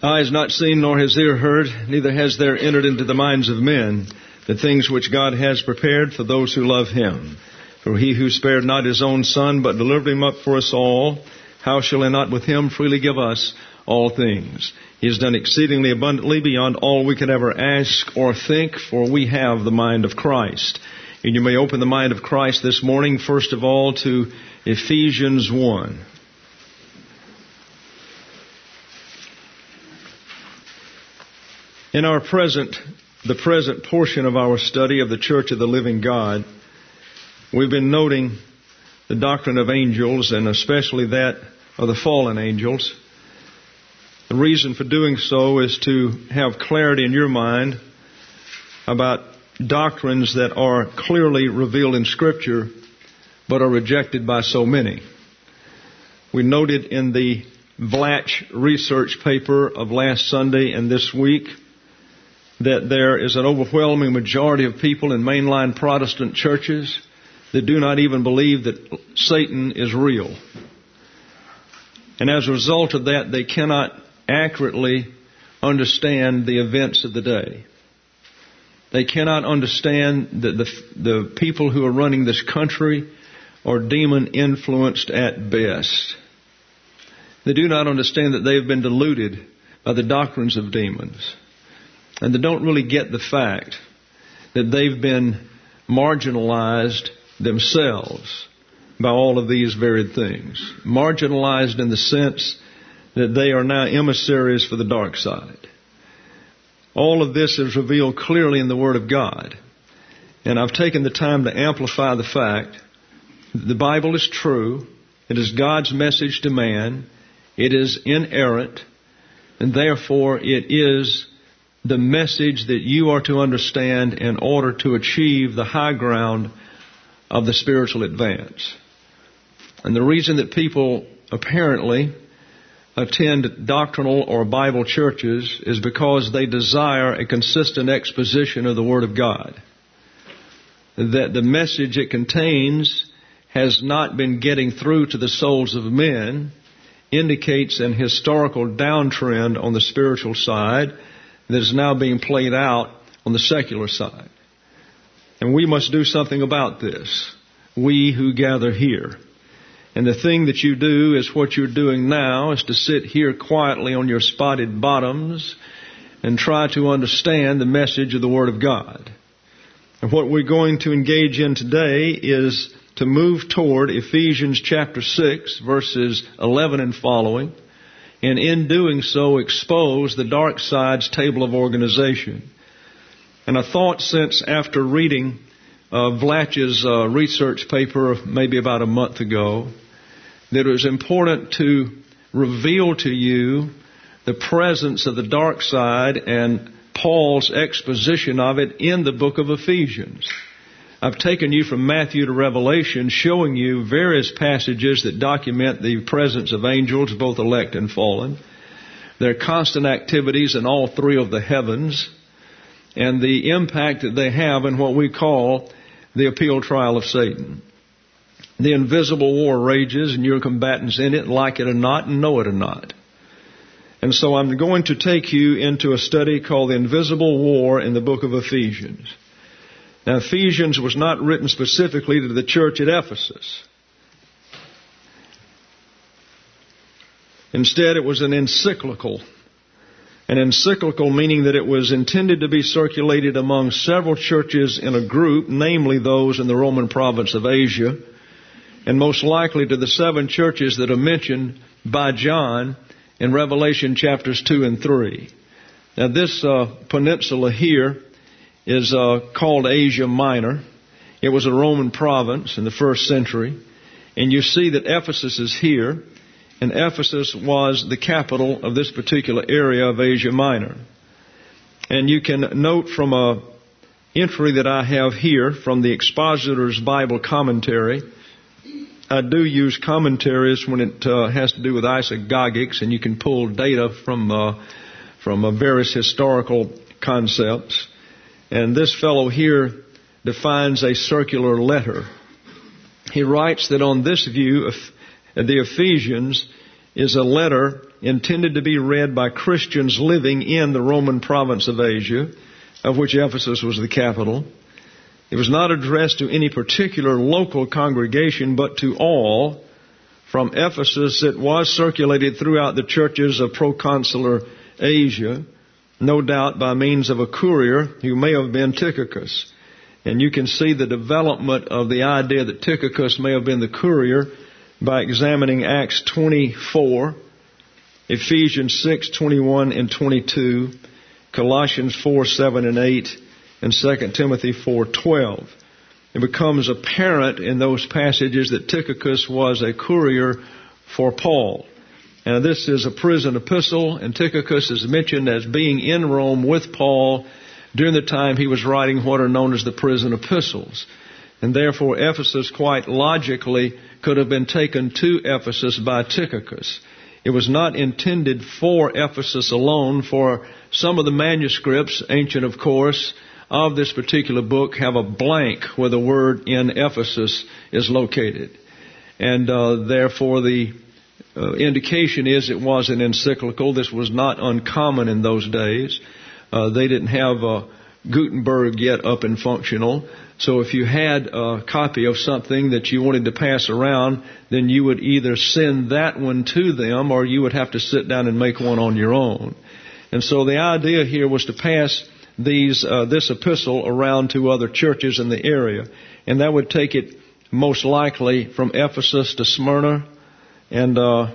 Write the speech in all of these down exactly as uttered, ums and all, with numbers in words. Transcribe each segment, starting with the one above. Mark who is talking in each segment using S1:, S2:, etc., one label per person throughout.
S1: Eye has not seen, nor has ear heard, neither has there entered into the minds of men the things which God has prepared for those who love Him. For He who spared not His own Son, but delivered Him up for us all, how shall He not with Him freely give us all things? He has done exceedingly abundantly beyond all we could ever ask or think, for we have the mind of Christ. And you may open the mind of Christ this morning, first of all, to Ephesians one. In our present, the present portion of our study of the Church of the Living God, we've been noting the doctrine of angels, and especially that of the fallen angels. The reason for doing so is to have clarity in your mind about doctrines that are clearly revealed in Scripture, but are rejected by so many. We noted in the Vlatch research paper of last Sunday and this week that there is an overwhelming majority of people in mainline Protestant churches that do not even believe that Satan is real. And as a result of that, they cannot accurately understand the events of the day. They cannot understand that the, the people who are running this country are demon-influenced at best. They do not understand that they have been deluded by the doctrines of demons. And they don't really get the fact that they've been marginalized themselves by all of these varied things. Marginalized in the sense that they are now emissaries for the dark side. All of this is revealed clearly in the Word of God. And I've taken the time to amplify the fact that the Bible is true. It is God's message to man. It is inerrant. And therefore it is the message that you are to understand in order to achieve the high ground of the spiritual advance. And the reason that people apparently attend doctrinal or Bible churches is because they desire a consistent exposition of the Word of God. That the message it contains has not been getting through to the souls of men indicates an historical downtrend on the spiritual side that is now being played out on the secular side. And we must do something about this, we who gather here. And the thing that you do is what you're doing now, is to sit here quietly on your spotted bottoms and try to understand the message of the Word of God. And what we're going to engage in today is to move toward Ephesians chapter six, verses eleven and following, and in doing so expose the dark side's table of organization. And I thought, since after reading uh, Vlatch's uh, research paper maybe about a month ago, that it was important to reveal to you the presence of the dark side and Paul's exposition of it in the book of Ephesians. I've taken you from Matthew to Revelation, showing you various passages that document the presence of angels, both elect and fallen, their constant activities in all three of the heavens, and the impact that they have in what we call the appeal trial of Satan. The invisible war rages, and you're combatants in it, like it or not, and know it or not. And so I'm going to take you into a study called The Invisible War in the book of Ephesians. Now, Ephesians was not written specifically to the church at Ephesus. Instead, it was an encyclical. An encyclical meaning that it was intended to be circulated among several churches in a group, namely those in the Roman province of Asia, and most likely to the seven churches that are mentioned by John in Revelation chapters two and three. Now, this uh, peninsula here is uh, called Asia Minor. It was a Roman province in the first century. And you see that Ephesus is here. And Ephesus was the capital of this particular area of Asia Minor. And you can note from a entry that I have here from the Expositor's Bible Commentary. I do use commentaries when it uh, has to do with isagogics, and you can pull data from, uh, from uh, various historical concepts. And this fellow here defines a circular letter. He writes that on this view, the Ephesians is a letter intended to be read by Christians living in the Roman province of Asia, of which Ephesus was the capital. It was not addressed to any particular local congregation, but to all. From Ephesus, it was circulated throughout the churches of proconsular Asia, no doubt by means of a courier who may have been Tychicus. And you can see the development of the idea that Tychicus may have been the courier by examining Acts twenty-four, Ephesians six, twenty-one and twenty-two, Colossians four, seven and eight, and Second Timothy four, twelve. It becomes apparent in those passages that Tychicus was a courier for Paul. Now this is a prison epistle, and Tychicus is mentioned as being in Rome with Paul during the time he was writing what are known as the prison epistles. And therefore Ephesus quite logically could have been taken to Ephesus by Tychicus. It was not intended for Ephesus alone, for some of the manuscripts, ancient of course, of this particular book have a blank where the word in Ephesus is located. And uh, therefore the uh, indication is it was an encyclical. This was not uncommon in those days. Uh, they didn't have uh, Gutenberg yet up and functional. So if you had a copy of something that you wanted to pass around, then you would either send that one to them or you would have to sit down and make one on your own. And so the idea here was to pass these uh, this epistle around to other churches in the area. And that would take it most likely from Ephesus to Smyrna and uh,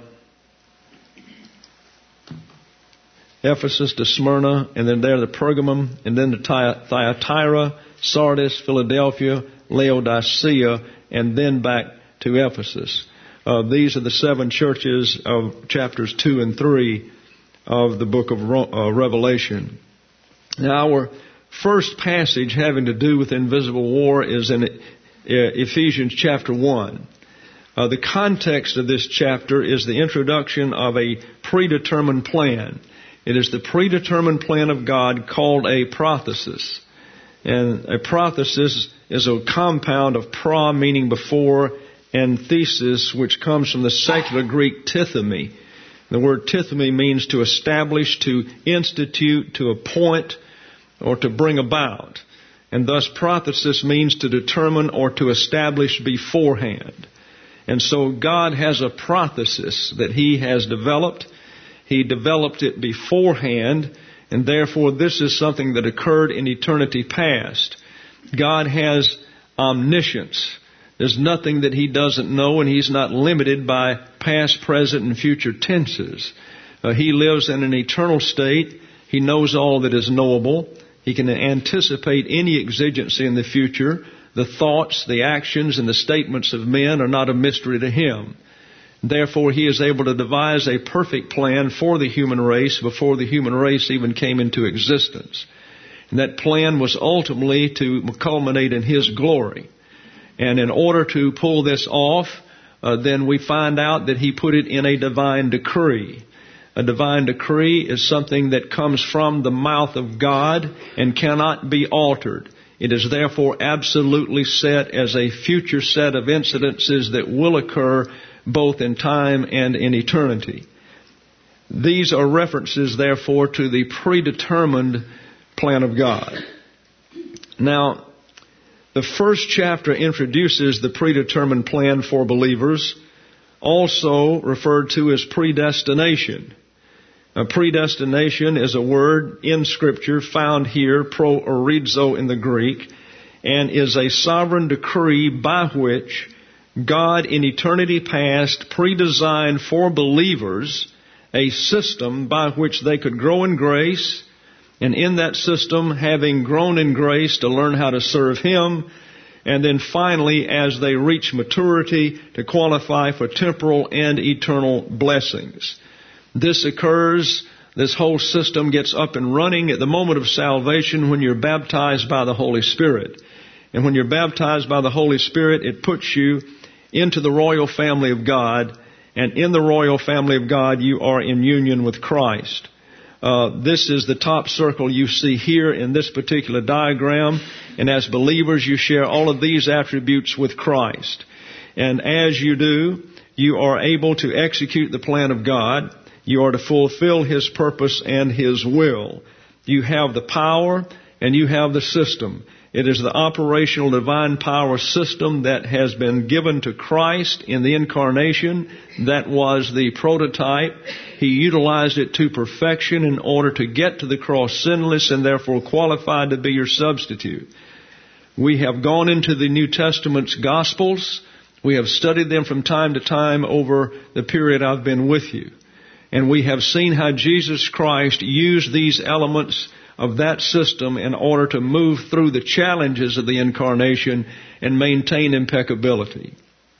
S1: Ephesus to Smyrna, and then there to Pergamum, and then to Thyatira, Sardis, Philadelphia, Laodicea, and then back to Ephesus. Uh, these are the seven churches of chapters two and three of the book of uh, Revelation. Now, our first passage having to do with invisible war is in Ephesians chapter one. Uh, the context of this chapter is the introduction of a predetermined plan. It is the predetermined plan of God called a prothesis. And a prothesis is a compound of pra, meaning before, and thesis, which comes from the secular Greek tithemi. The word tithemi means to establish, to institute, to appoint, or to bring about. And thus prothesis means to determine or to establish beforehand. And so God has a prothesis that He has developed. He developed it beforehand, and therefore this is something that occurred in eternity past. God has omniscience. There's nothing that He doesn't know, and He's not limited by past, present, and future tenses. Uh, he lives in an eternal state. He knows all that is knowable. He can anticipate any exigency in the future. The thoughts, the actions, and the statements of men are not a mystery to Him. Therefore, He is able to devise a perfect plan for the human race before the human race even came into existence. And that plan was ultimately to culminate in His glory. And in order to pull this off, uh, then we find out that He put it in a divine decree. A divine decree is something that comes from the mouth of God and cannot be altered. It is therefore absolutely set as a future set of incidences that will occur both in time and in eternity. These are references, therefore, to the predetermined plan of God. Now, the first chapter introduces the predetermined plan for believers, also referred to as predestination. Now, predestination is a word in Scripture found here, pro-orizo in the Greek, and is a sovereign decree by which God in eternity past predesigned for believers a system by which they could grow in grace, and in that system, having grown in grace, to learn how to serve Him, and then finally, as they reach maturity, to qualify for temporal and eternal blessings. This occurs, this whole system gets up and running at the moment of salvation when you're baptized by the Holy Spirit. And when you're baptized by the Holy Spirit, it puts you into the royal family of God, and in the royal family of God you are in union with Christ. Uh, this is the top circle you see here in this particular diagram, and as believers you share all of these attributes with Christ. And as you do, you are able to execute the plan of God. You are to fulfill His purpose and His will. You have the power and you have the system. It is the operational divine power system that has been given to Christ in the incarnation. That was the prototype. He utilized it to perfection in order to get to the cross sinless and therefore qualified to be your substitute. We have gone into the New Testament's Gospels. We have studied them from time to time over the period I've been with you. And we have seen how Jesus Christ used these elements of that system in order to move through the challenges of the incarnation and maintain impeccability.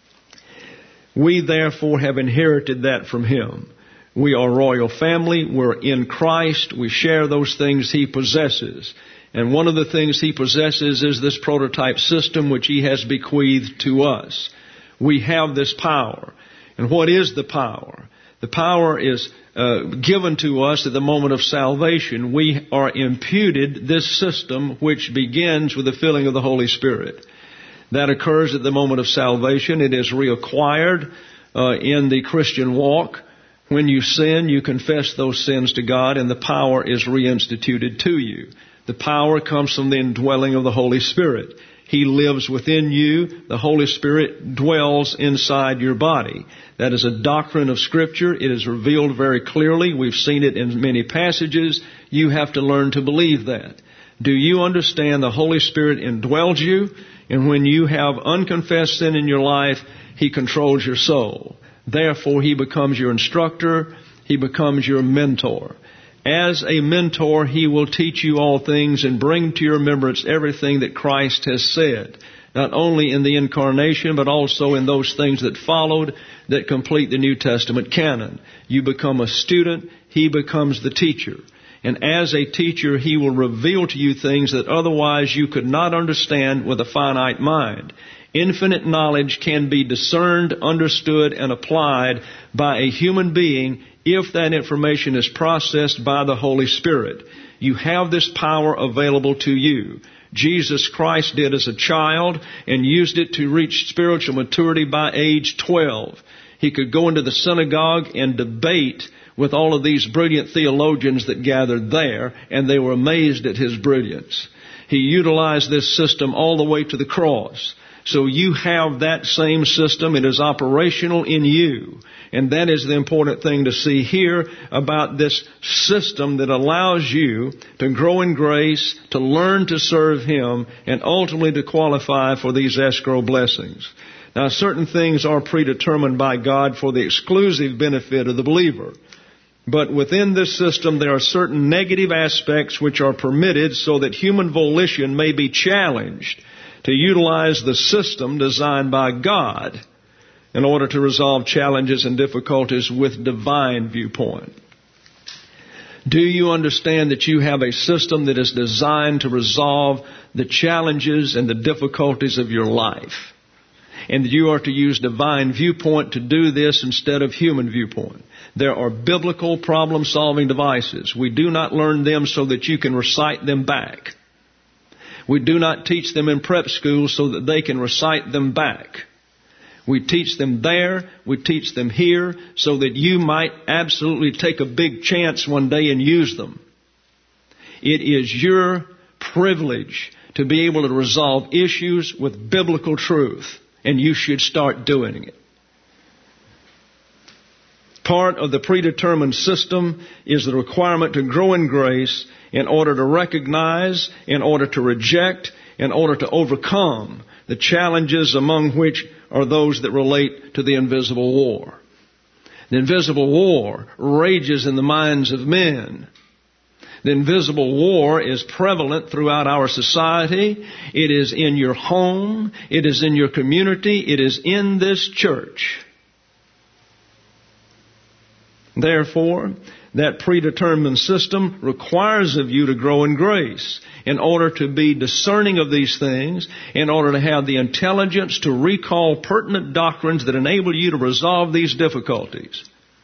S1: We therefore have inherited that from Him. We are royal family. We're in Christ. We share those things He possesses. And one of the things He possesses is this prototype system which He has bequeathed to us. We have this power. And what is the power? The power is uh, given to us at the moment of salvation. We are imputed this system which begins with the filling of the Holy Spirit. That occurs at the moment of salvation. It is reacquired uh, in the Christian walk. When you sin, you confess those sins to God and the power is reinstituted to you. The power comes from the indwelling of the Holy Spirit. He lives within you. The Holy Spirit dwells inside your body. That is a doctrine of Scripture. It is revealed very clearly. We've seen it in many passages. You have to learn to believe that. Do you understand the Holy Spirit indwells you? And when you have unconfessed sin in your life, He controls your soul. Therefore, He becomes your instructor. He becomes your mentor. As a mentor, He will teach you all things and bring to your remembrance everything that Christ has said, not only in the incarnation, but also in those things that followed that complete the New Testament canon. You become a student, He becomes the teacher. And as a teacher, He will reveal to you things that otherwise you could not understand with a finite mind. Infinite knowledge can be discerned, understood, and applied by a human being if that information is processed by the Holy Spirit. You have this power available to you. Jesus Christ did as a child and used it to reach spiritual maturity by age twelve. He could go into the synagogue and debate with all of these brilliant theologians that gathered there, and they were amazed at his brilliance. He utilized this system all the way to the cross. So you have that same system. It is operational in you. And that is the important thing to see here about this system that allows you to grow in grace, to learn to serve Him, and ultimately to qualify for these escrow blessings. Now, certain things are predetermined by God for the exclusive benefit of the believer. But within this system, there are certain negative aspects which are permitted so that human volition may be challenged to utilize the system designed by God in order to resolve challenges and difficulties with divine viewpoint. Do you understand that you have a system that is designed to resolve the challenges and the difficulties of your life? And that you are to use divine viewpoint to do this instead of human viewpoint. There are biblical problem-solving devices. We do not learn them so that you can recite them back. We do not teach them in prep school so that they can recite them back. We teach them there, we teach them here, so that you might absolutely take a big chance one day and use them. It is your privilege to be able to resolve issues with biblical truth, and you should start doing it. Part of the predetermined system is the requirement to grow in grace in order to recognize, in order to reject, in order to overcome the challenges among which are those that relate to the invisible war. The invisible war rages in the minds of men. The invisible war is prevalent throughout our society. It is in your home. It is in your community. It is in this church. Therefore, that predetermined system requires of you to grow in grace in order to be discerning of these things, in order to have the intelligence to recall pertinent doctrines that enable you to resolve these difficulties.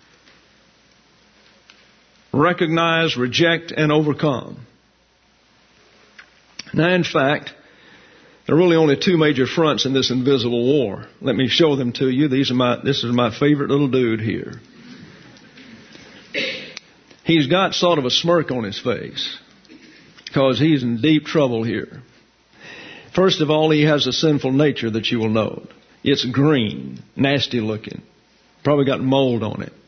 S1: Recognize, reject, and overcome. Now, in fact, There are really only two major fronts in this invisible war. Let me show them to you. These are my, this is my favorite little dude here. He's got sort of a smirk on his face because he's in deep trouble here. First of all, he has a sinful nature that you will note. It's green, nasty looking. Probably got mold on it.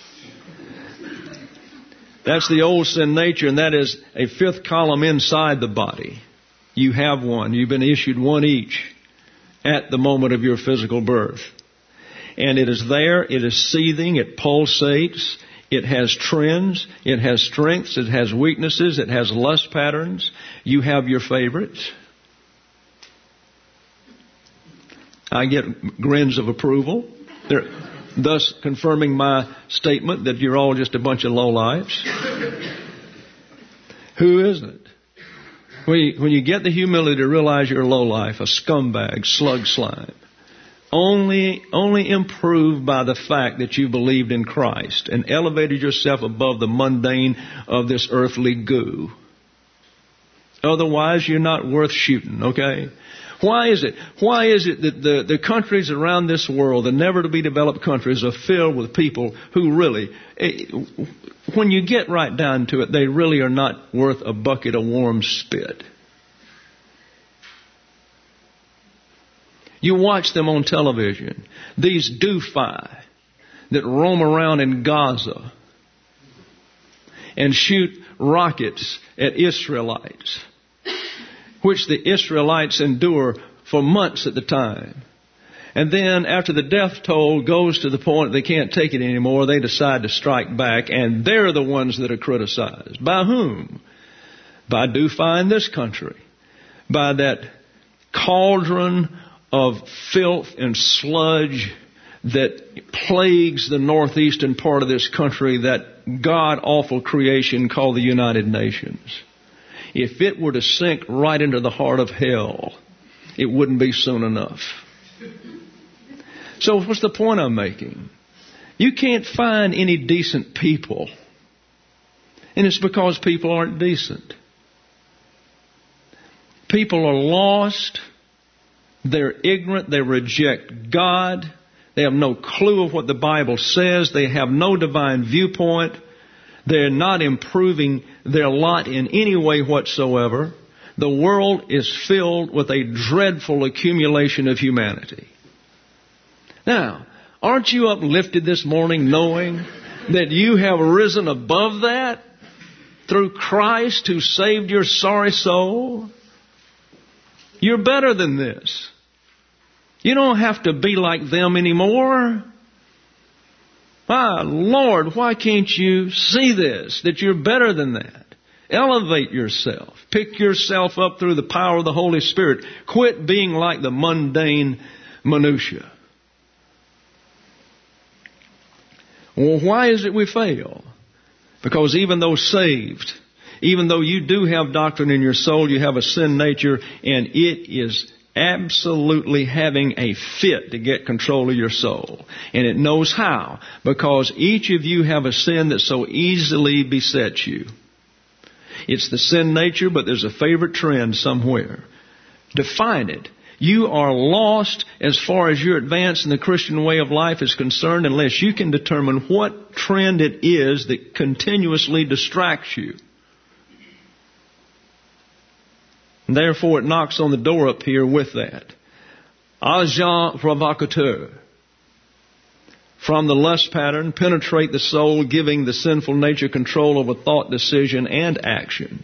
S1: That's the old sin nature, and that is a fifth column inside the body. You have one. You've been issued one each at the moment of your physical birth. And it is there. It is seething. It pulsates. It has trends. It has strengths. It has weaknesses. It has lust patterns. You have your favorites. I get grins of approval. They're thus confirming my statement that you're all just a bunch of lowlifes. Who isn't? When you, when you get the humility to realize you're a lowlife, a scumbag, slug slime, only, only improved by the fact that you believed in Christ and elevated yourself above the mundane of this earthly goo. Otherwise, you're not worth shooting, okay? Why is it? Why is it that the, the countries around this world, the never-to-be developed countries, are filled with people who really, when you get right down to it, they really are not worth a bucket of warm spit? You watch them on television, these doofi that roam around in Gaza and shoot rockets at Israelites, which the Israelites endure for months at the time. And then after the death toll goes to the point they can't take it anymore, they decide to strike back, and they're the ones that are criticized. By whom? By doofi in this country. By that cauldron of filth and sludge that plagues the northeastern part of this country, that god-awful creation called the United Nations. If it were to sink right into the heart of hell, it wouldn't be soon enough. So what's the point I'm making? You can't find any decent people. And it's because people aren't decent. People are lost. They're ignorant. They reject God. They have no clue of what the Bible says. They have no divine viewpoint. They're not improving their lot in any way whatsoever. The world is filled with a dreadful accumulation of humanity. Now, aren't you uplifted this morning knowing that you have risen above that through Christ who saved your sorry soul? You're better than this. You don't have to be like them anymore. Ah, Lord, why can't you see this, that you're better than that? Elevate yourself. Pick yourself up through the power of the Holy Spirit. Quit being like the mundane minutia. Well, why is it we fail? Because even though saved, even though you do have doctrine in your soul, you have a sin nature, and it is absolutely having a fit to get control of your soul. And it knows how, because each of you have a sin that so easily besets you. It's the sin nature, but there's a favorite trend somewhere. Define it. You are lost as far as your advance in the Christian way of life is concerned unless you can determine what trend it is that continuously distracts you. And therefore, it knocks on the door up here with that. Agent provocateur. From the lust pattern, penetrate the soul, giving the sinful nature control over thought, decision, and action.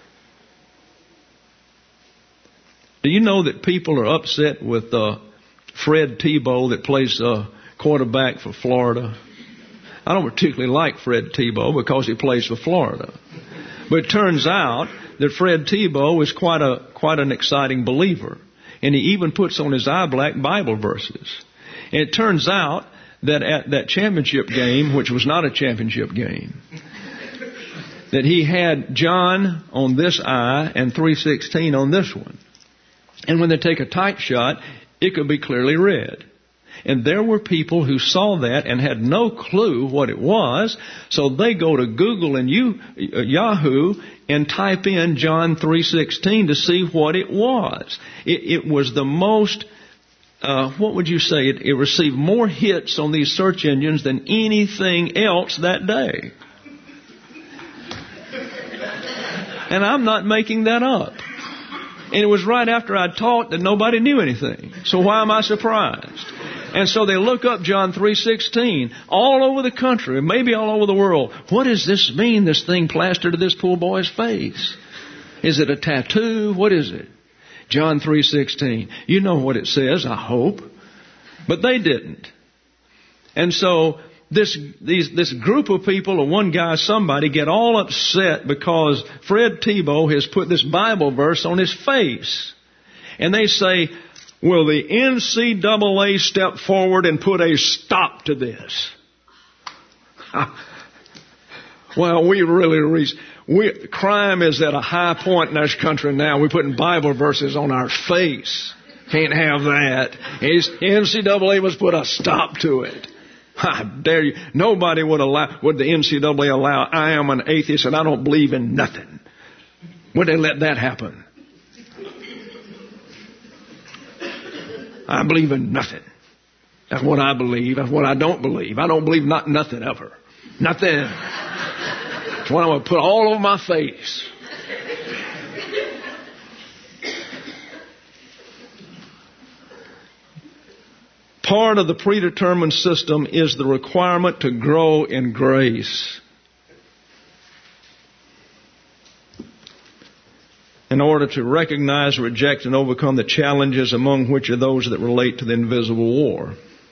S1: Do you know that people are upset with uh, Fred Tebow that plays uh, quarterback for Florida? I don't particularly like Fred Tebow because he plays for Florida. But it turns out that Fred Tebow is quite a quite an exciting believer. And he even puts on his eye black Bible verses. And it turns out that at that championship game, which was not a championship game, that he had John on this eye and three sixteen on this one. And when they take a tight shot, it could be clearly read. And there were people who saw that and had no clue what it was. So they go to Google and you, uh, Yahoo and type in John three sixteen to see what it was. It, it was the most, uh, what would you say? It, it received more hits on these search engines than anything else that day. And I'm not making that up. And it was right after I taught that nobody knew anything. So why am I surprised? And so they look up John three sixteen all over the country, maybe all over the world. What does this mean, this thing plastered to this poor boy's face? Is it a tattoo? What is it? John three sixteen. You know what it says, I hope. But they didn't. And so This these this group of people, or one guy, somebody, get all upset because Fred Tebow has put this Bible verse on his face. And they say, will the N C double A step forward and put a stop to this? Well, we really reach... We, crime is at a high point in this country now. We're putting Bible verses on our face. Can't have that. N C double A must put a stop to it. I dare you. Nobody would allow, would the N C double A allow, I am an atheist and I don't believe in nothing. Would they let that happen? I believe in nothing. That's what I believe. That's what I don't believe. I don't believe not nothing ever. Nothing. That's what I'm going to put all over my face. Part of the predetermined system is the requirement to grow in grace. In order to recognize, reject, and overcome the challenges, among which are those that relate to the invisible war.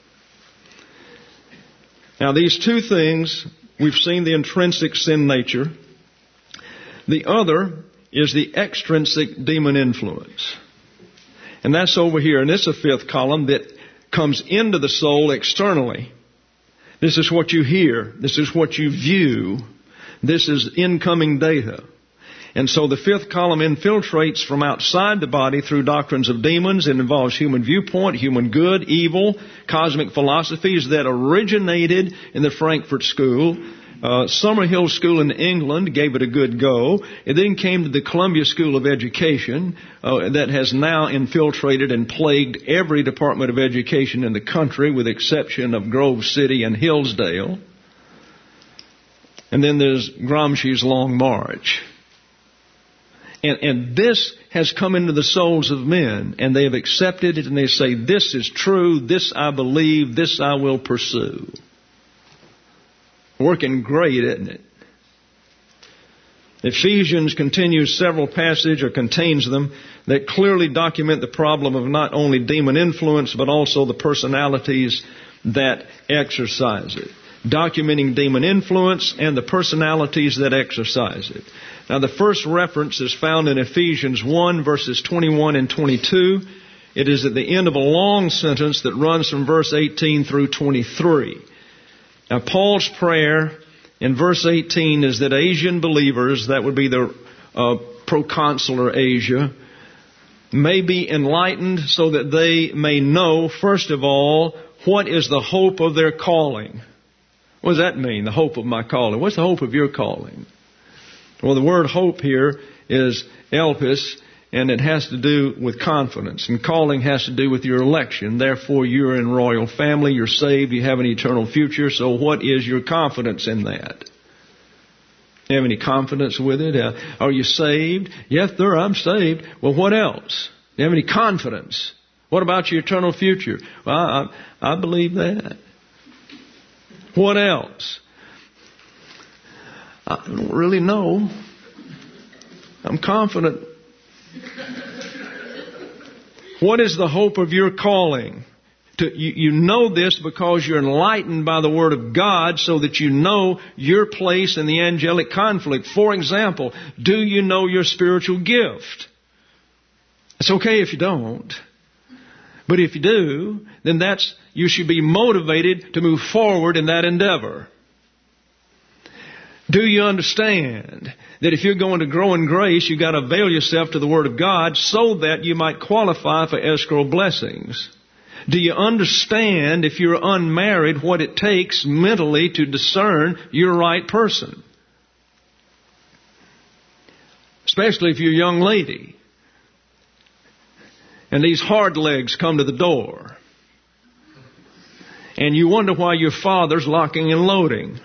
S1: Now, these two things, we've seen the intrinsic sin nature. The other is the extrinsic demon influence. And that's over here. And it's a fifth column that comes into the soul externally. This is what you hear. This is what you view. This is incoming data. And so the fifth column infiltrates from outside the body through doctrines of demons. It involves human viewpoint, human good, evil, cosmic philosophies that originated in the Frankfurt School. Uh, Summerhill School in England gave it a good go. It then came to the Columbia School of Education uh, that has now infiltrated and plagued every department of education in the country with the exception of Grove City and Hillsdale. And then there's Gramsci's Long March. And, and this has come into the souls of men, and they have accepted it, and they say, this is true, this I believe, this I will pursue. Working great, isn't it? Ephesians continues several passages, or contains them, that clearly document the problem of not only demon influence, but also the personalities that exercise it. Documenting demon influence and the personalities that exercise it. Now, the first reference is found in Ephesians one, verses twenty-one and twenty-two. It is at the end of a long sentence that runs from verse eighteen through twenty-three. Now, Paul's prayer in verse eighteen is that Asian believers, that would be the uh, proconsular Asia, may be enlightened so that they may know, first of all, what is the hope of their calling. What does that mean, the hope of my calling? What's the hope of your calling? Well, the word hope here is elpis, and it has to do with confidence. And calling has to do with your election. Therefore, you're in royal family, you're saved, you have an eternal future. So what is your confidence in that? You have any confidence with it? Uh, are you saved? Yes, sir, I'm saved. Well, what else? Do you have any confidence? What about your eternal future? Well, I, I believe that. What else? I don't really know. I'm confident. What is the hope of your calling? To, you, you know this because you're enlightened by the Word of God so that you know your place in the angelic conflict. For example, do you know your spiritual gift? It's okay if you don't. But if you do, then that's, you should be motivated to move forward in that endeavor. Do you understand that if you're going to grow in grace, you've got to avail yourself to the Word of God so that you might qualify for escrow blessings? Do you understand, if you're unmarried, what it takes mentally to discern your right person? Especially if you're a young lady and these hard legs come to the door and you wonder why your father's locking and loading.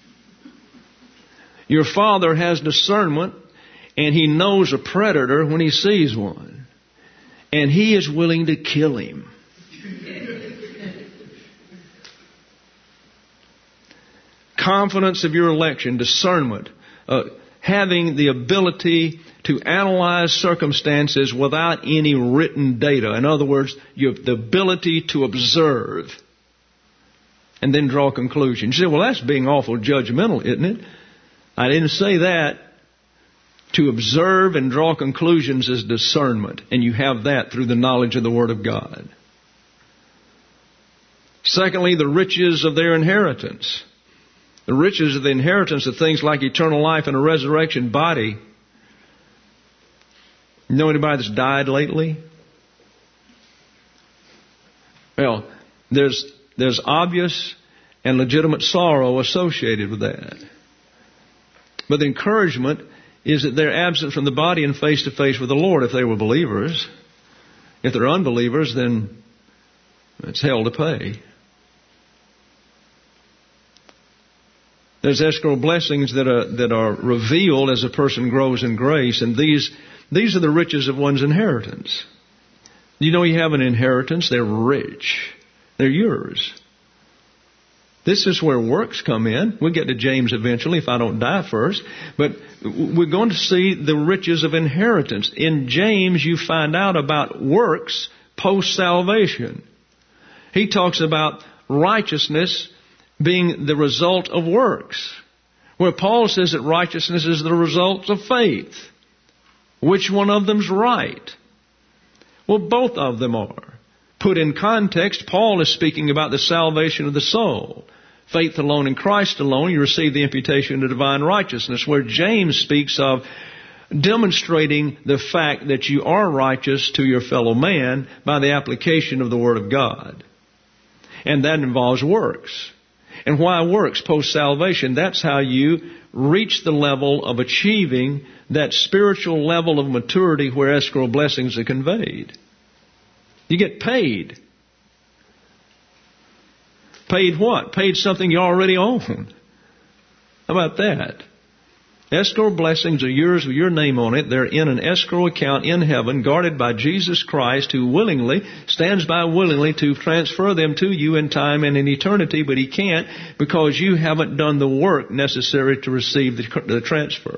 S1: Your father has discernment and he knows a predator when he sees one, and he is willing to kill him. Confidence of your election, discernment, uh, having the ability to analyze circumstances without any written data. In other words, you have the ability to observe and then draw conclusions. You say, well, that's being awful judgmental, isn't it? I didn't say that. To observe and draw conclusions is discernment, and you have that through the knowledge of the Word of God. Secondly, the riches of their inheritance. The riches of the inheritance of things like eternal life and a resurrection body. You know anybody that's died lately? Well, there's there's obvious and legitimate sorrow associated with that. But the encouragement is that they're absent from the body and face to face with the Lord if they were believers. If they're unbelievers, then it's hell to pay. There's escrow blessings that are that are revealed as a person grows in grace, and these these are the riches of one's inheritance. You know you have an inheritance. They're rich. They're yours. This is where works come in. We'll get to James eventually if I don't die first. But we're going to see the riches of inheritance. In James, you find out about works post-salvation. He talks about righteousness being the result of works, where Paul says that righteousness is the result of faith. Which one of them's right? Well, both of them are. Put in context, Paul is speaking about the salvation of the soul. Faith alone in Christ alone, you receive the imputation of divine righteousness, where James speaks of demonstrating the fact that you are righteous to your fellow man by the application of the Word of God. And that involves works. And why works? Post-salvation, that's how you reach the level of achieving that spiritual level of maturity where escrow blessings are conveyed. You get paid. Paid what? Paid something you already own. How about that? Escrow blessings are yours with your name on it. They're in an escrow account in heaven, guarded by Jesus Christ, who willingly, stands by willingly to transfer them to you in time and in eternity, but He can't because you haven't done the work necessary to receive the, the transfer.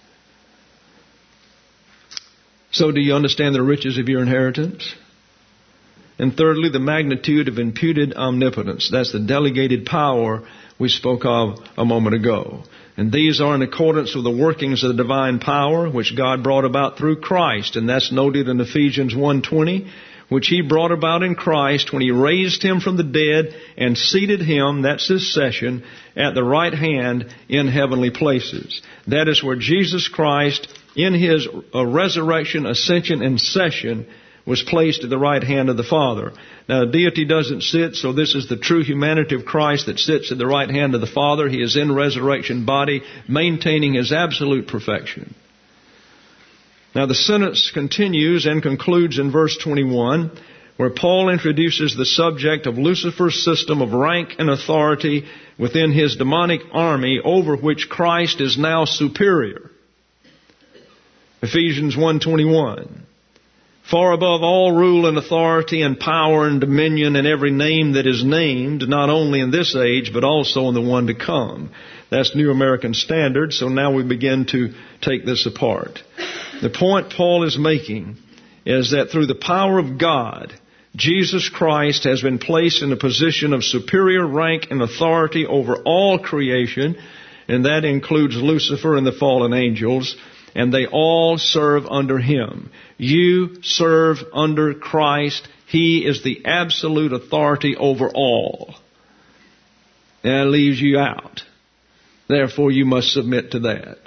S1: So do you understand the riches of your inheritance? And thirdly, the magnitude of imputed omnipotence. That's the delegated power we spoke of a moment ago. And these are in accordance with the workings of the divine power which God brought about through Christ. And that's noted in Ephesians one twenty, which He brought about in Christ when He raised Him from the dead and seated Him, that's His session, at the right hand in heavenly places. That is where Jesus Christ, in His uh, resurrection, ascension, and session, was placed at the right hand of the Father. Now, deity doesn't sit, so this is the true humanity of Christ that sits at the right hand of the Father. He is in resurrection body, maintaining His absolute perfection. Now, the sentence continues and concludes in verse twenty-one, where Paul introduces the subject of Lucifer's system of rank and authority within his demonic army, over which Christ is now superior. Ephesians one twenty-one. Far above all rule and authority and power and dominion and every name that is named, not only in this age, but also in the one to come. That's New American Standard, so now we begin to take this apart. The point Paul is making is that through the power of God, Jesus Christ has been placed in a position of superior rank and authority over all creation, and that includes Lucifer and the fallen angels, and they all serve under Him. You serve under Christ. He is the absolute authority over all. And that leaves you out. Therefore, you must submit to that.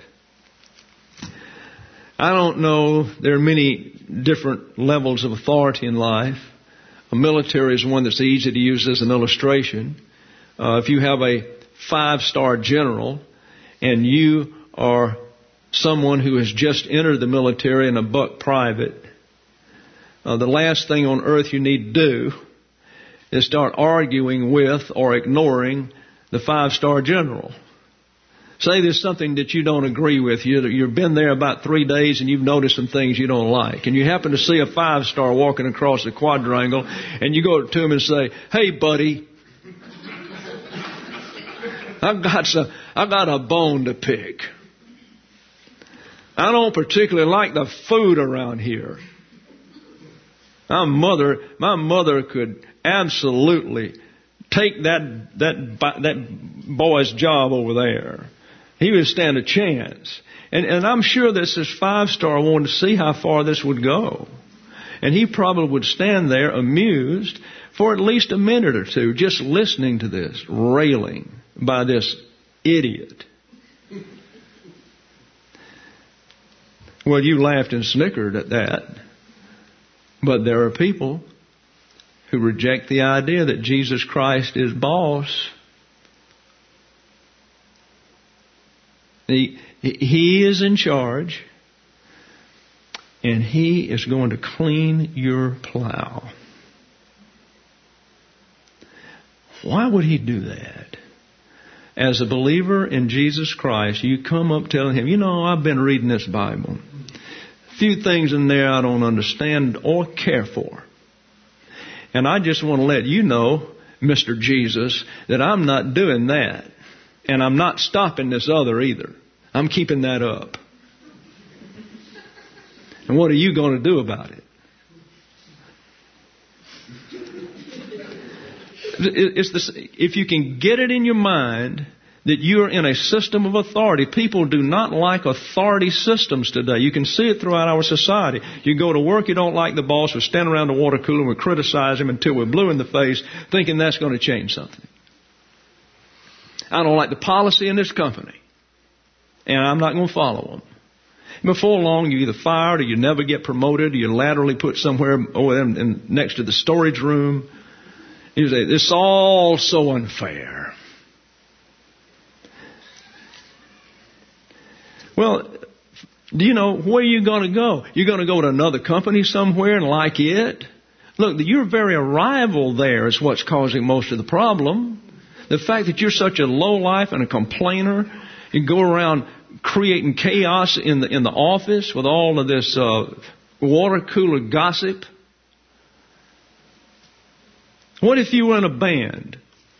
S1: I don't know. There are many different levels of authority in life. A military is one that's easy to use as an illustration. Uh, if you have a five-star general and you are someone who has just entered the military and a buck private, uh, the last thing on earth you need to do is start arguing with or ignoring the five-star general. Say there's something that you don't agree with. You, you've been there about three days and you've noticed some things you don't like. And you happen to see a five-star walking across the quadrangle and you go to him and say, "Hey, buddy, I've got some, I've got a bone to pick. I don't particularly like the food around here. My mother, my mother could absolutely take that, that, that boy's job over there. He would stand a chance." And, and I'm sure this is five-star wanted to see how far this would go. And he probably would stand there amused for at least a minute or two, just listening to this, railing by this idiot. Well, you laughed and snickered at that. But there are people who reject the idea that Jesus Christ is boss. He, he is in charge, and He is going to clean your plow. Why would He do that? As a believer in Jesus Christ, you come up telling Him, "You know, I've been reading this Bible. A few things in there I don't understand or care for. And I just want to let you know, Mister Jesus, that I'm not doing that. And I'm not stopping this other either. I'm keeping that up. And what are you going to do about it?" It's this, if you can get it in your mind that you're in a system of authority. People do not like authority systems today. You can see it throughout our society. You go to work, you don't like the boss, we stand around the water cooler and we criticize him until we're blue in the face, thinking that's going to change something. I don't like the policy in this company, and I'm not going to follow them. Before long, you either fired or you never get promoted, or you're laterally put somewhere over there in, next to the storage room. You say, "It's all so unfair." Well, do you know where you're going to go? You're going to go to another company somewhere and like it? Look, your very arrival there is what's causing most of the problem. The fact that you're such a lowlife and a complainer, you go around creating chaos in the in the office with all of this uh, water cooler gossip. What if you were in a band?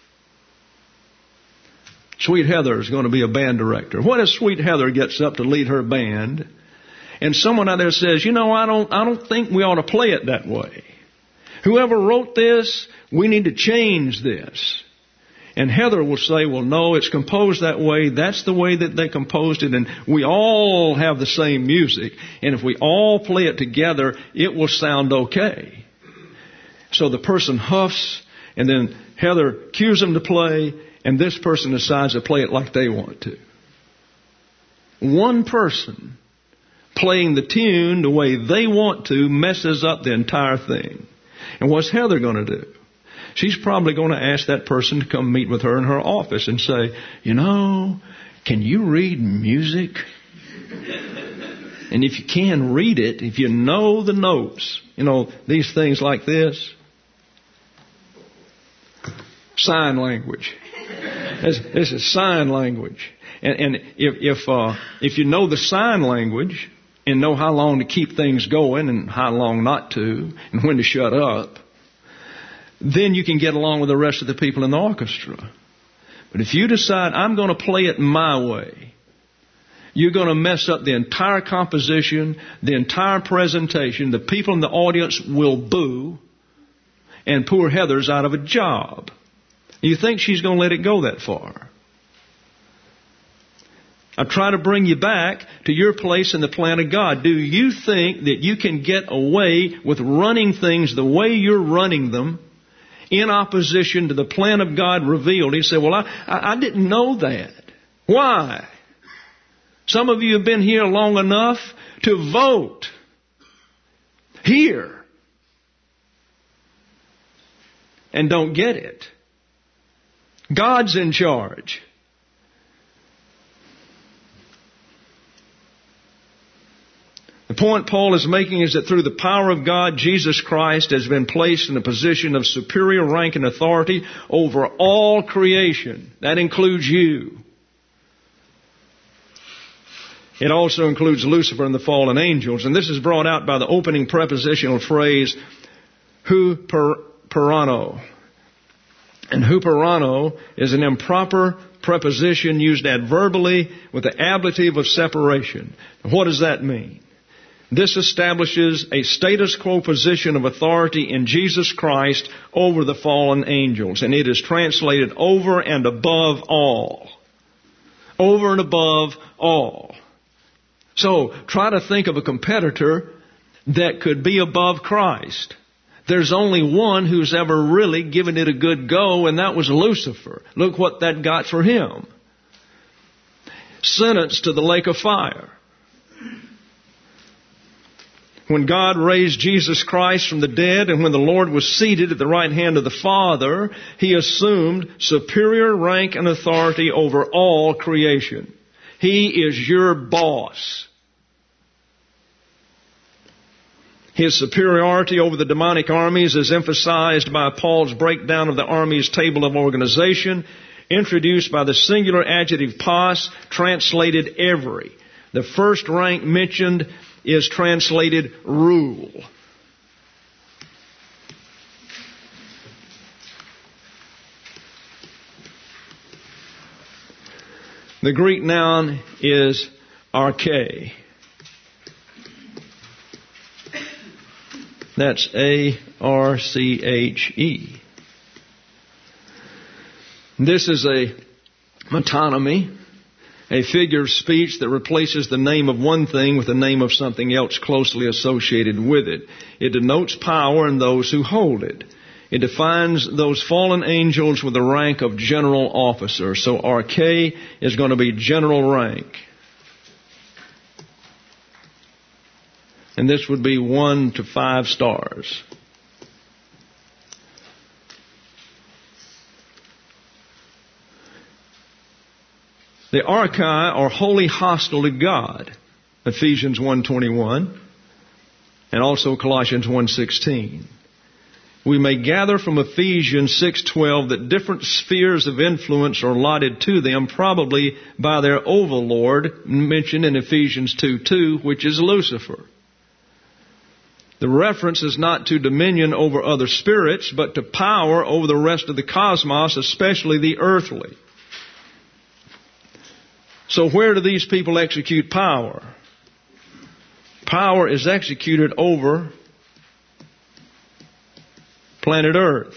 S1: Sweet Heather is going to be a band director. What if Sweet Heather gets up to lead her band, and someone out there says, "You know, I don't, I don't think we ought to play it that way. Whoever wrote this, we need to change this." And Heather will say, "Well, no, it's composed that way. That's the way that they composed it, and we all have the same music. And if we all play it together, it will sound okay." So the person huffs, and then Heather cues them to play, and this person decides to play it like they want to. One person playing the tune the way they want to messes up the entire thing. And what's Heather going to do? She's probably going to ask that person to come meet with her in her office and say, "You know, can you read music? And if you can read it, if you know the notes, you know, these things like this, sign language. This, this is sign language. And, and if if, uh, if you know the sign language and know how long to keep things going and how long not to and when to shut up, then you can get along with the rest of the people in the orchestra. But if you decide, I'm going to play it my way, you're going to mess up the entire composition, the entire presentation. The people in the audience will boo, and poor Heather's out of a job. You think she's going to let it go that far? I try to bring you back to your place in the plan of God. Do you think that you can get away with running things the way you're running them in opposition to the plan of God revealed? He said, well, I, I didn't know that. Why? Some of you have been here long enough to vote here. and don't get it. God's in charge. The point Paul is making is that through the power of God, Jesus Christ has been placed in a position of superior rank and authority over all creation. That includes you. It also includes Lucifer and the fallen angels. And this is brought out by the opening prepositional phrase, huperano. And huperano is an improper preposition used adverbially with the ablative of separation. What does that mean? This establishes a status quo position of authority in Jesus Christ over the fallen angels. And it is translated over and above all. Over and above all. So, try to think of a competitor that could be above Christ. There's only one who's ever really given it a good go, and that was Lucifer. Look what that got for him. Sentenced to the lake of fire. When God raised Jesus Christ from the dead and when the Lord was seated at the right hand of the Father, He assumed superior rank and authority over all creation. He is your boss. His superiority over the demonic armies is emphasized by Paul's breakdown of the army's table of organization, introduced by the singular adjective pas, translated every. The first rank mentioned is translated rule. The Greek noun is arche. That's A R C H E. This is a metonymy, a figure of speech that replaces the name of one thing with the name of something else closely associated with it. It denotes power in those who hold it. It defines those fallen angels with the rank of general officer. So arche is going to be general rank. And this would be one to five stars. The archai are wholly hostile to God. Ephesians one twenty-one and also Colossians one sixteen. We may gather from Ephesians six twelve that different spheres of influence are allotted to them, probably by their overlord, mentioned in Ephesians two two, which is Lucifer. The reference is not to dominion over other spirits, but to power over the rest of the cosmos, especially the earthly. So where do these people execute power? Power is executed over planet Earth.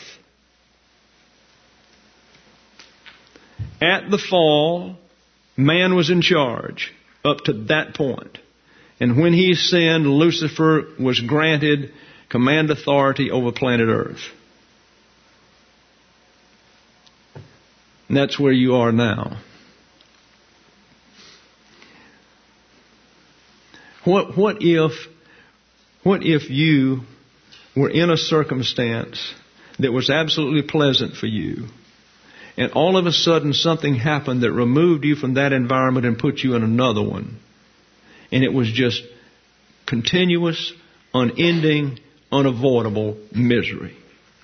S1: At the fall, man was in charge up to that point. And when he sinned, Lucifer was granted command authority over planet Earth. And that's where you are now. What, what if, what if you were in a circumstance that was absolutely pleasant for you, and all of a sudden something happened that removed you from that environment and put you in another one, and it was just continuous, unending, unavoidable misery?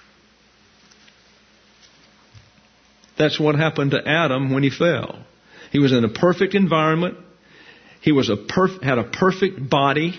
S1: That's what happened to Adam when he fell. He was in a perfect environment. He was a perf- had a perfect body.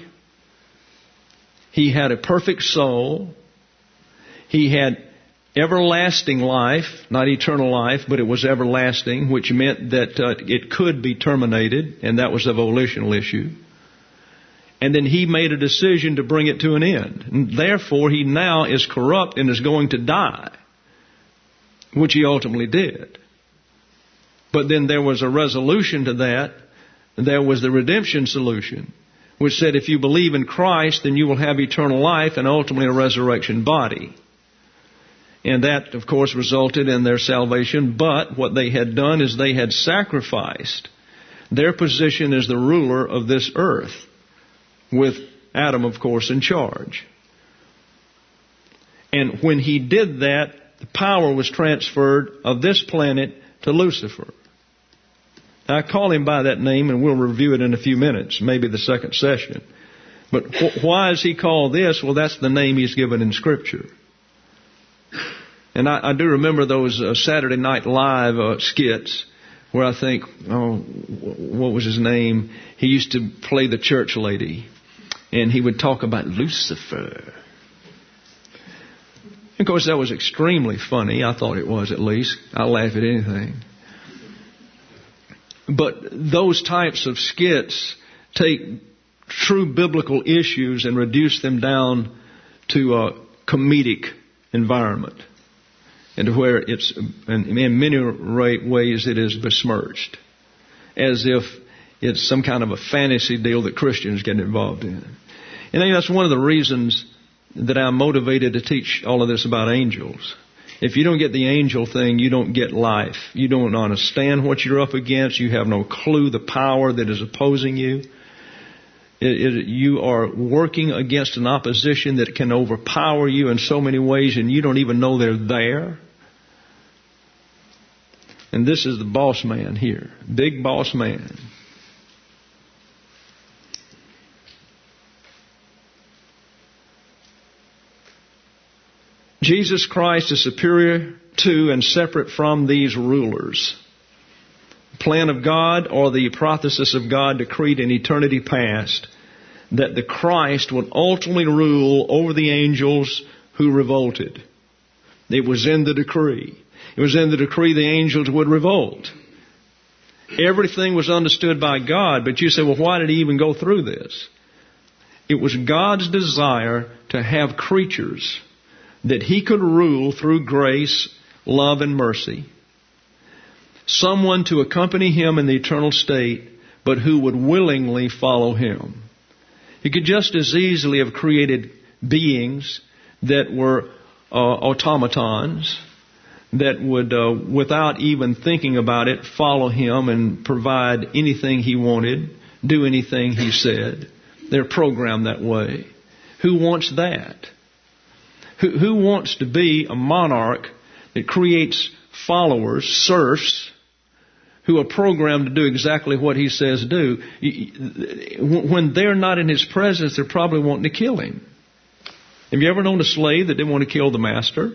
S1: He had a perfect soul. He had everlasting life, not eternal life, but it was everlasting, which meant that uh, it could be terminated, and that was a volitional issue. And then he made a decision to bring it to an end. And therefore, he now is corrupt and is going to die, which he ultimately did. But then there was a resolution to that. There was the redemption solution, which said if you believe in Christ, then you will have eternal life and ultimately a resurrection body. And that, of course, resulted in their salvation. But what they had done is they had sacrificed their position as the ruler of this earth, with Adam, of course, in charge. And when he did that, the power was transferred of this planet to Lucifer. Now, I call him by that name, and we'll review it in a few minutes, maybe the second session. But wh- why is he called this? Well, that's the name he's given in Scripture. And I, I do remember those uh, Saturday Night Live uh, skits where I think, oh, what was his name? He used to play the church lady, and he would talk about Lucifer. Of course, that was extremely funny. I thought it was, at least. I laugh at anything. But those types of skits take true biblical issues and reduce them down to a comedic environment, and to where it's, in many ways, it is besmirched, as if it's some kind of a fantasy deal that Christians get involved in. And I think that's one of the reasons that I'm motivated to teach all of this about angels. If you don't get the angel thing, you don't get life. You don't understand what you're up against. You have no clue the power that is opposing you. It, it, you are working against an opposition that can overpower you in so many ways, and you don't even know they're there. And this is the boss man here. Big boss man. Jesus Christ is superior to and separate from these rulers. The plan of God, or the hypothesis of God, decreed in eternity past that the Christ would ultimately rule over the angels who revolted. It was in the decree. It was in the decree the angels would revolt. Everything was understood by God, but you say, well, why did he even go through this? It was God's desire to have creatures that he could rule through grace, love, and mercy. Someone to accompany him in the eternal state, but who would willingly follow him. He could just as easily have created beings that were uh, automatons, that would, uh, without even thinking about it, follow him and provide anything he wanted, do anything he said. They're programmed that way. Who wants that? Who, who wants to be a monarch that creates followers, serfs, who are programmed to do exactly what he says do? When they're not in his presence, they're probably wanting to kill him. Have you ever known a slave that didn't want to kill the master?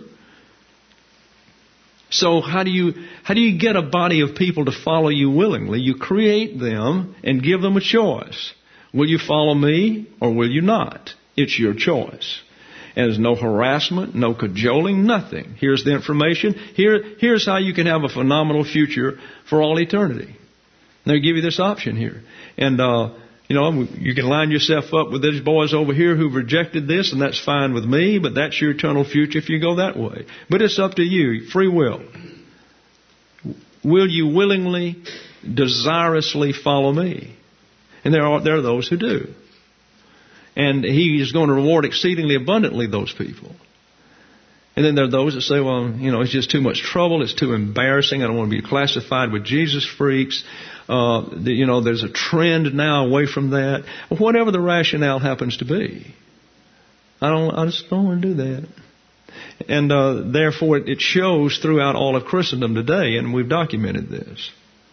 S1: So how do you how do you get a body of people to follow you willingly? You create them and give them a choice. Will you follow me or will you not? It's your choice. And there's no harassment, no cajoling, nothing. Here's the information. Here, here's how you can have a phenomenal future for all eternity. And they give you this option here. And, uh, you know, you can line yourself up with these boys over here who've rejected this, and that's fine with me, but that's your eternal future if you go that way. But it's up to you, free will. Will you willingly, desirously follow me? And there are, there are those who do. And he is going to reward exceedingly abundantly those people. And then there are those that say, well, you know, it's just too much trouble. It's too embarrassing. I don't want to be classified with Jesus freaks. Uh, the, you know, there's a trend now away from that. Whatever the rationale happens to be. I don't, I just don't want to do that. And uh, therefore it shows throughout all of Christendom today, and we've documented this.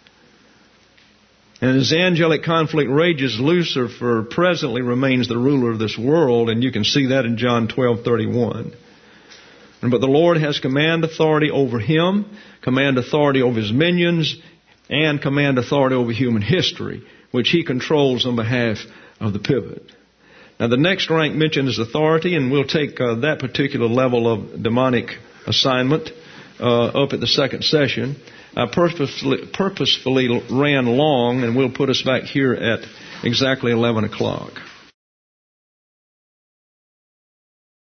S1: And as angelic conflict rages, Lucifer presently remains the ruler of this world, and you can see that in John twelve thirty-one. But the Lord has command authority over him, command authority over his minions, and command authority over human history, which he controls on behalf of the pivot. Now the next rank mentioned is authority, and we'll take uh, that particular level of demonic assignment uh, up at the second session. I purposefully, purposefully ran long, and we'll put us back here at exactly eleven o'clock.